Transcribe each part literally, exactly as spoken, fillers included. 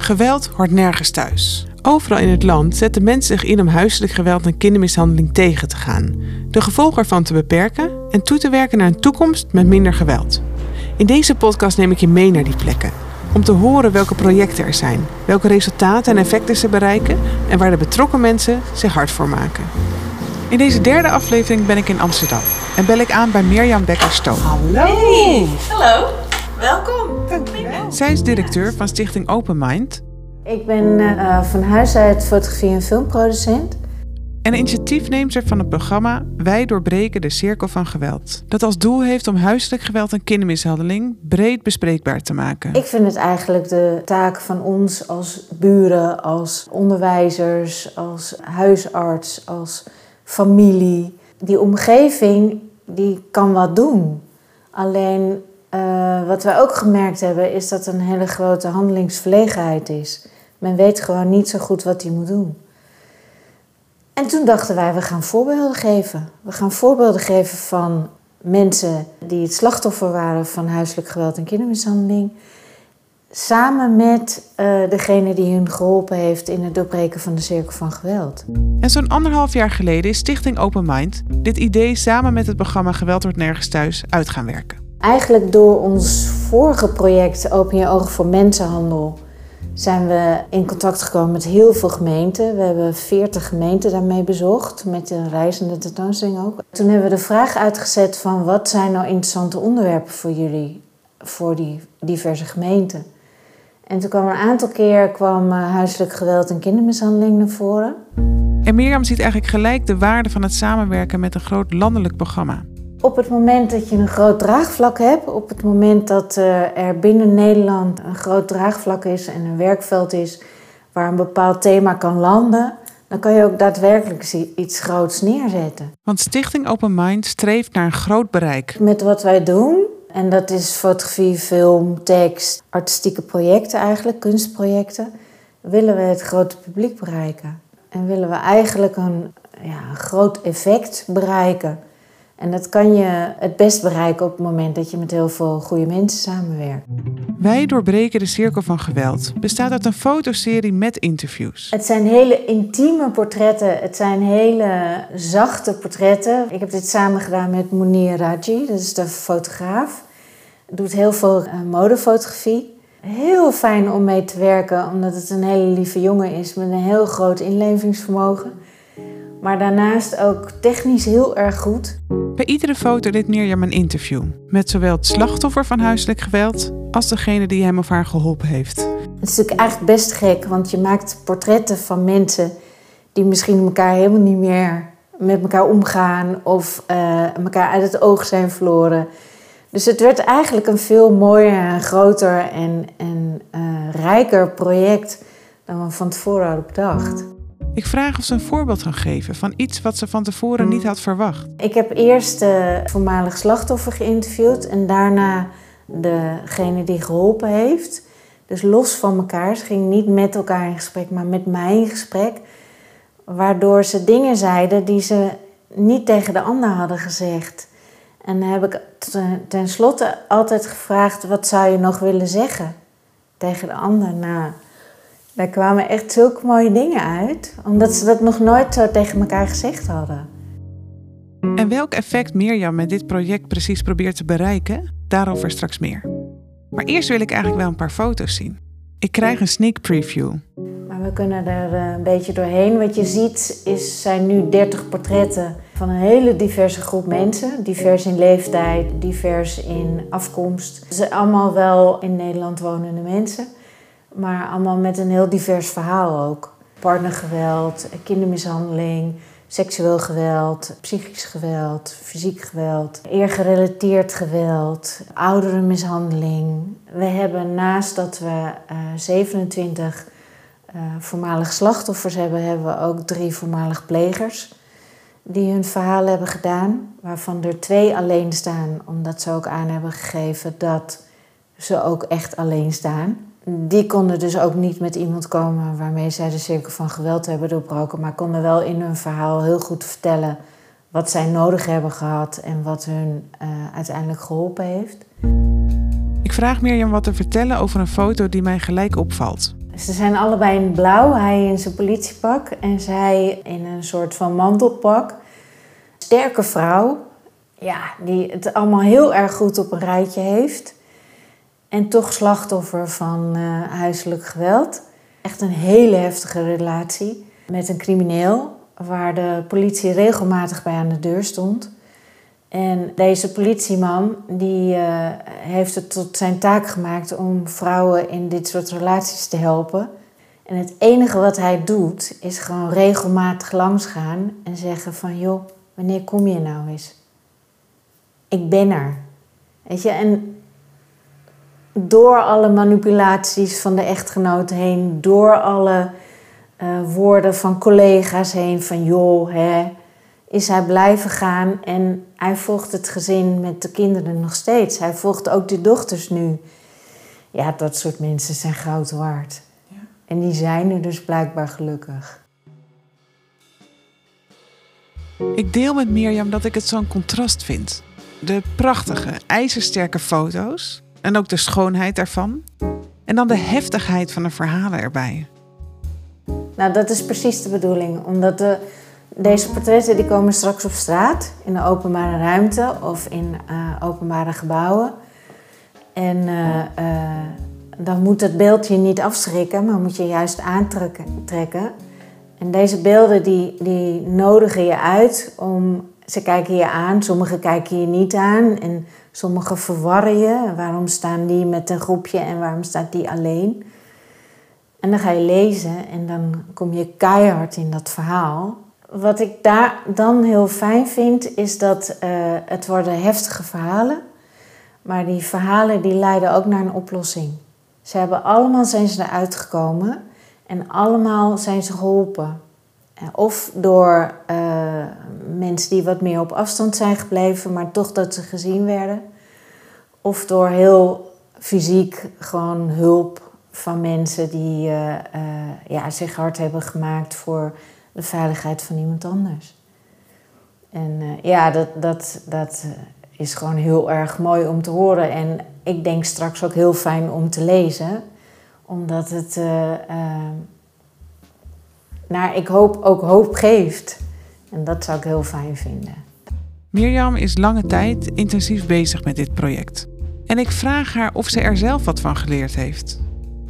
Geweld hoort nergens thuis. Overal in het land zetten mensen zich in om huiselijk geweld en kindermishandeling tegen te gaan, de gevolgen ervan te beperken en toe te werken naar een toekomst met minder geweld. In deze podcast neem ik je mee naar die plekken, om te horen welke projecten er zijn, welke resultaten en effecten ze bereiken en waar de betrokken mensen zich hard voor maken. In deze derde aflevering ben ik in Amsterdam en bel ik aan bij Mirjam Bekker-Stoom. Hallo! Hey, hallo, welkom. Dankjewel. Zij is directeur van Stichting Open Mind. Ik ben uh, van huis uit fotografie- en filmproducent. En initiatiefneemster van het programma Wij doorbreken de cirkel van geweld. Dat als doel heeft om huiselijk geweld en kindermishandeling breed bespreekbaar te maken. Ik vind het eigenlijk de taak van ons als buren, als onderwijzers, als huisarts, als familie. Die omgeving die kan wat doen. Alleen uh, wat wij ook gemerkt hebben is dat er een hele grote handelingsverlegenheid is. Men weet gewoon niet zo goed wat hij moet doen. En toen dachten wij, we gaan voorbeelden geven. We gaan voorbeelden geven van mensen die het slachtoffer waren van huiselijk geweld en kindermishandeling. Samen met uh, degene die hun geholpen heeft in het doorbreken van de cirkel van geweld. En zo'n anderhalf jaar geleden is Stichting Open Mind dit idee samen met het programma Geweld hoort nergens thuis uit gaan werken. Eigenlijk door ons vorige project Open je ogen voor mensenhandel zijn we in contact gekomen met heel veel gemeenten. We hebben veertig gemeenten daarmee bezocht, met een reizende tentoonstelling ook. Toen hebben we de vraag uitgezet van wat zijn nou interessante onderwerpen voor jullie, voor die diverse gemeenten. En toen kwam een aantal keer kwam huiselijk geweld en kindermishandeling naar voren. En Mirjam ziet eigenlijk gelijk de waarde van het samenwerken met een groot landelijk programma. Op het moment dat je een groot draagvlak hebt, op het moment dat er binnen Nederland een groot draagvlak is en een werkveld is waar een bepaald thema kan landen, dan kan je ook daadwerkelijk iets groots neerzetten. Want Stichting Open Mind streeft naar een groot bereik. Met wat wij doen, en dat is fotografie, film, tekst, artistieke projecten eigenlijk, kunstprojecten, willen we het grote publiek bereiken. En willen we eigenlijk een, ja, een groot effect bereiken. En dat kan je het best bereiken op het moment dat je met heel veel goede mensen samenwerkt. Wij doorbreken de cirkel van geweld bestaat uit een fotoserie met interviews. Het zijn hele intieme portretten. Het zijn hele zachte portretten. Ik heb dit samen gedaan met Mounir Raji, dat is de fotograaf. Doet heel veel uh, modefotografie. Heel fijn om mee te werken, omdat het een hele lieve jongen is met een heel groot inlevingsvermogen. Maar daarnaast ook technisch heel erg goed. Bij iedere foto deed Mirjam een interview. Met zowel het slachtoffer van huiselijk geweld als degene die hem of haar geholpen heeft. Het is natuurlijk eigenlijk best gek, want je maakt portretten van mensen die misschien elkaar helemaal niet meer met elkaar omgaan of uh, elkaar uit het oog zijn verloren. Dus het werd eigenlijk een veel mooier, groter en, en uh, rijker project dan we van tevoren hadden bedacht. Ik vraag of ze een voorbeeld kan geven van iets wat ze van tevoren niet had verwacht. Ik heb eerst de voormalig slachtoffer geïnterviewd en daarna degene die geholpen heeft. Dus los van elkaar. Ze gingen niet met elkaar in gesprek, maar met mij in gesprek. Waardoor ze dingen zeiden die ze niet tegen de ander hadden gezegd. En dan heb ik tenslotte altijd gevraagd, wat zou je nog willen zeggen tegen de ander? Nou, daar kwamen echt zulke mooie dingen uit, omdat ze dat nog nooit zo tegen elkaar gezegd hadden. En welk effect Mirjam met dit project precies probeert te bereiken, daarover straks meer. Maar eerst wil ik eigenlijk wel een paar foto's zien. Ik krijg een sneak preview. Maar we kunnen er een beetje doorheen. Wat je ziet is, zijn nu dertig portretten van een hele diverse groep mensen. Divers in leeftijd, divers in afkomst. Ze zijn allemaal wel in Nederland wonende mensen. Maar allemaal met een heel divers verhaal ook. Partnergeweld, kindermishandeling, seksueel geweld, psychisch geweld, fysiek geweld, eergerelateerd geweld, ouderenmishandeling. We hebben naast dat we uh, zevenentwintig uh, voormalig slachtoffers hebben, hebben we ook drie voormalig plegers die hun verhaal hebben gedaan. Waarvan er twee alleen staan, omdat ze ook aan hebben gegeven dat ze ook echt alleen staan. Die konden dus ook niet met iemand komen waarmee zij de cirkel van geweld hebben doorbroken, maar konden wel in hun verhaal heel goed vertellen wat zij nodig hebben gehad en wat hun uh, uiteindelijk geholpen heeft. Ik vraag Mirjam wat te vertellen over een foto die mij gelijk opvalt. Ze zijn allebei in het blauw, hij in zijn politiepak en zij in een soort van mantelpak. Sterke vrouw, ja, die het allemaal heel erg goed op een rijtje heeft. En toch slachtoffer van uh, huiselijk geweld. Echt een hele heftige relatie met een crimineel, waar de politie regelmatig bij aan de deur stond. En deze politieman die, uh, heeft het tot zijn taak gemaakt om vrouwen in dit soort relaties te helpen. En het enige wat hij doet is gewoon regelmatig langsgaan en zeggen van joh, wanneer kom je nou eens? Ik ben er. Weet je, en door alle manipulaties van de echtgenoot heen, door alle uh, woorden van collega's heen van joh, hè, is hij blijven gaan en hij volgt het gezin met de kinderen nog steeds. Hij volgt ook de dochters nu. Ja, dat soort mensen zijn goud waard. Ja. En die zijn er dus blijkbaar gelukkig. Ik deel met Mirjam dat ik het zo'n contrast vind. De prachtige, ijzersterke foto's en ook de schoonheid daarvan. En dan de heftigheid van de verhalen erbij. Nou, dat is precies de bedoeling. Omdat de, deze portretten die komen straks op straat, in de openbare ruimte of in uh, openbare gebouwen. En uh, uh, dan moet het beeld je niet afschrikken, maar moet je juist aantrekken. En deze beelden die, die nodigen je uit om... Ze kijken je aan, sommigen kijken je niet aan en sommigen verwarren je. Waarom staan die met een groepje en waarom staat die alleen? En dan ga je lezen en dan kom je keihard in dat verhaal. Wat ik daar dan heel fijn vind, is dat uh, het worden heftige verhalen. Maar die verhalen die leiden ook naar een oplossing. Ze hebben allemaal zijn ze eruit gekomen en allemaal zijn ze geholpen. Of door uh, mensen die wat meer op afstand zijn gebleven, maar toch dat ze gezien werden. Of door heel fysiek gewoon hulp van mensen die uh, uh, ja, zich hard hebben gemaakt voor de veiligheid van iemand anders. En uh, ja, dat, dat, dat is gewoon heel erg mooi om te horen. En ik denk straks ook heel fijn om te lezen. Omdat het... Uh, uh, Nou, ik hoop ook hoop geeft. En dat zou ik heel fijn vinden. Mirjam is lange tijd intensief bezig met dit project. En ik vraag haar of ze er zelf wat van geleerd heeft.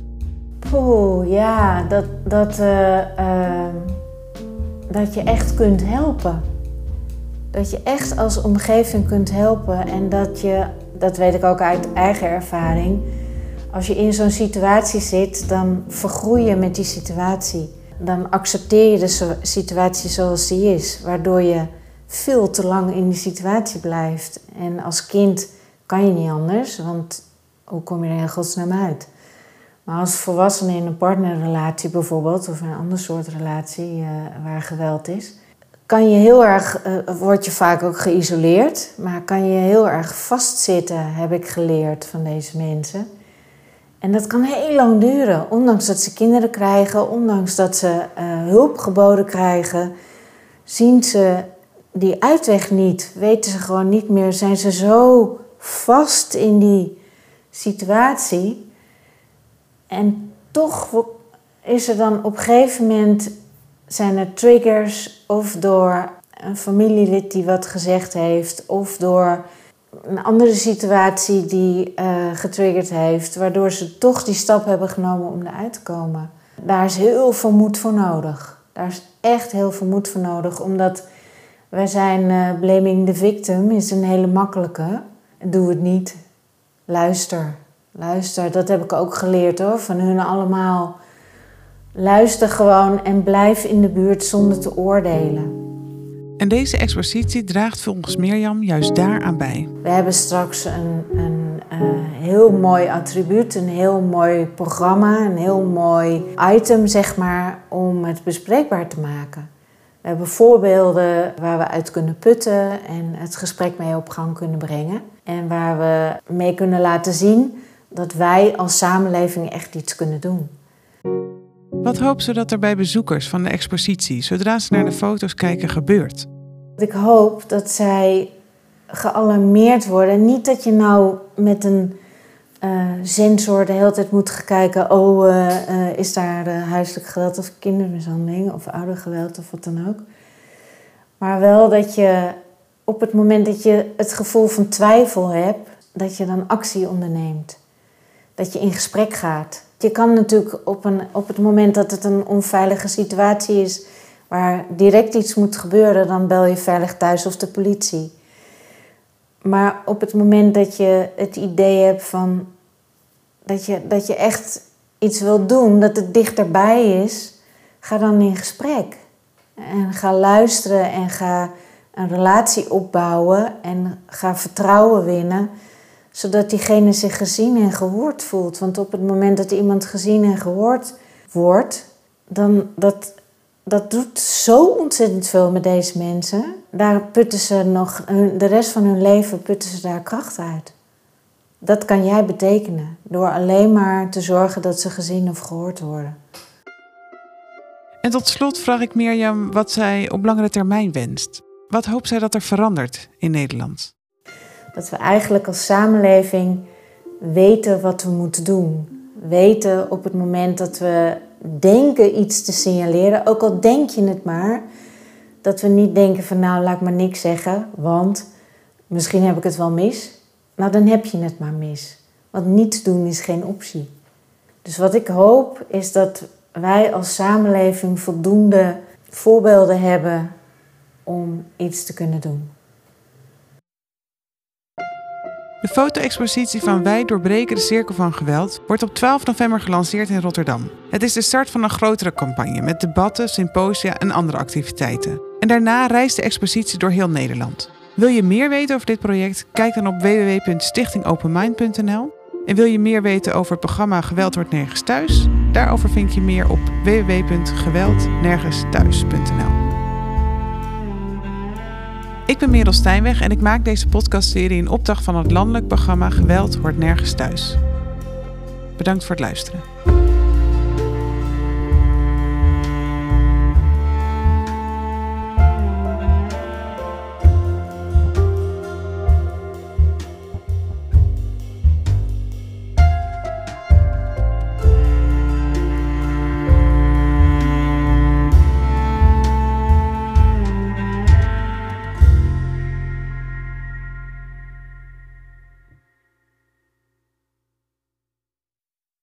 Poeh, ja, dat, dat, uh, uh, dat je echt kunt helpen. Dat je echt als omgeving kunt helpen. En dat je, dat weet ik ook uit eigen ervaring... als je in zo'n situatie zit, dan vergroei je met die situatie. Dan accepteer je de situatie zoals die is, waardoor je veel te lang in die situatie blijft. En als kind kan je niet anders, want hoe kom je er in godsnaam uit? Maar als volwassene in een partnerrelatie bijvoorbeeld, of een ander soort relatie uh, waar geweld is, kan je heel erg, uh, word je vaak ook geïsoleerd, maar kan je heel erg vastzitten, heb ik geleerd van deze mensen. En dat kan heel lang duren, ondanks dat ze kinderen krijgen, ondanks dat ze uh, hulp geboden krijgen, zien ze die uitweg niet, weten ze gewoon niet meer, zijn ze zo vast in die situatie. En toch is er dan op een gegeven moment, zijn er triggers of door een familielid die wat gezegd heeft, of door een andere situatie die uh, getriggerd heeft, waardoor ze toch die stap hebben genomen om eruit te komen. Daar is heel veel moed voor nodig. Daar is echt heel veel moed voor nodig, omdat wij zijn uh, blaming the victim is een hele makkelijke. Doe het niet. Luister. Luister, dat heb ik ook geleerd hoor, van hun allemaal. Luister gewoon en blijf in de buurt zonder te oordelen. En deze expositie draagt volgens Mirjam juist daaraan bij. We hebben straks een, een, een heel mooi attribuut, een heel mooi programma, een heel mooi item, zeg maar, om het bespreekbaar te maken. We hebben voorbeelden waar we uit kunnen putten en het gesprek mee op gang kunnen brengen. En waar we mee kunnen laten zien dat wij als samenleving echt iets kunnen doen. Wat hoopt ze dat er bij bezoekers van de expositie, zodra ze naar de foto's kijken, gebeurt? Ik hoop dat zij gealarmeerd worden. Niet dat je nou met een uh, sensor de hele tijd moet gaan kijken... oh, uh, uh, is daar uh, huiselijk geweld of kindermishandeling of oudergeweld of wat dan ook. Maar wel dat je op het moment dat je het gevoel van twijfel hebt... dat je dan actie onderneemt. Dat je in gesprek gaat. Je kan natuurlijk op, een, op het moment dat het een onveilige situatie is... waar direct iets moet gebeuren, dan bel je veilig thuis of de politie. Maar op het moment dat je het idee hebt van... dat je, dat je echt iets wil doen, dat het dichterbij is... ga dan in gesprek. En ga luisteren en ga een relatie opbouwen... en ga vertrouwen winnen... zodat diegene zich gezien en gehoord voelt. Want op het moment dat iemand gezien en gehoord wordt... dan dat, dat doet zo ontzettend veel met deze mensen. Daar putten ze nog, de rest van hun leven putten ze daar kracht uit. Dat kan jij betekenen. Door alleen maar te zorgen dat ze gezien of gehoord worden. En tot slot vraag ik Mirjam wat zij op langere termijn wenst. Wat hoopt zij dat er verandert in Nederland? Dat we eigenlijk als samenleving weten wat we moeten doen. Weten op het moment dat we denken iets te signaleren, ook al denk je het maar, dat we niet denken van nou laat ik maar niks zeggen, want misschien heb ik het wel mis. Nou dan heb je het maar mis. Want niets doen is geen optie. Dus wat ik hoop is dat wij als samenleving voldoende voorbeelden hebben om iets te kunnen doen. De foto-expositie van Wij doorbreken de cirkel van geweld wordt op twaalf november gelanceerd in Rotterdam. Het is de start van een grotere campagne met debatten, symposia en andere activiteiten. En daarna reist de expositie door heel Nederland. Wil je meer weten over dit project? Kijk dan op w w w punt stichting open mind punt n l. En wil je meer weten over het programma Geweld wordt nergens thuis? Daarover vind je meer op w w w punt geweld nergens thuis punt n l. Ik ben Merel Stijnweg en ik maak deze podcastserie in opdracht van het landelijk programma Geweld hoort nergens thuis. Bedankt voor het luisteren.